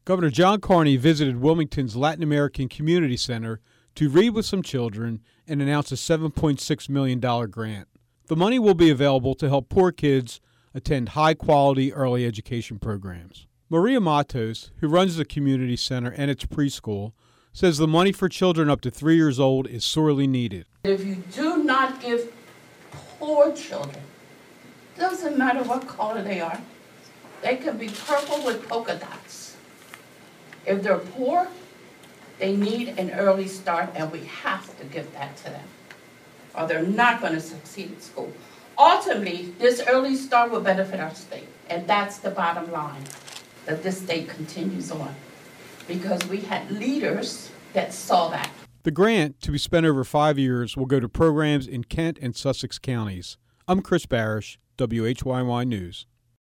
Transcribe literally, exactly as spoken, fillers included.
Governor John Carney visited Wilmington's Latin American Community Center to read with some children and announce a seven point six million dollars grant. The money will be available to help poor kids attend high-quality early education programs. Maria Matos, who runs the community center and its preschool, says the money for children up to three years old is sorely needed. If you do not give poor children, doesn't matter what color they are, they can be purple with polka dots. If they're poor, they need an early start, and we have to give that to them, or they're not going to succeed in school. Ultimately, this early start will benefit our state, and that's the bottom line, that this state continues on, because we had leaders that saw that. The grant, to be spent over five years, will go to programs in Kent and Sussex counties. I'm Chris Barish, W H Y Y News.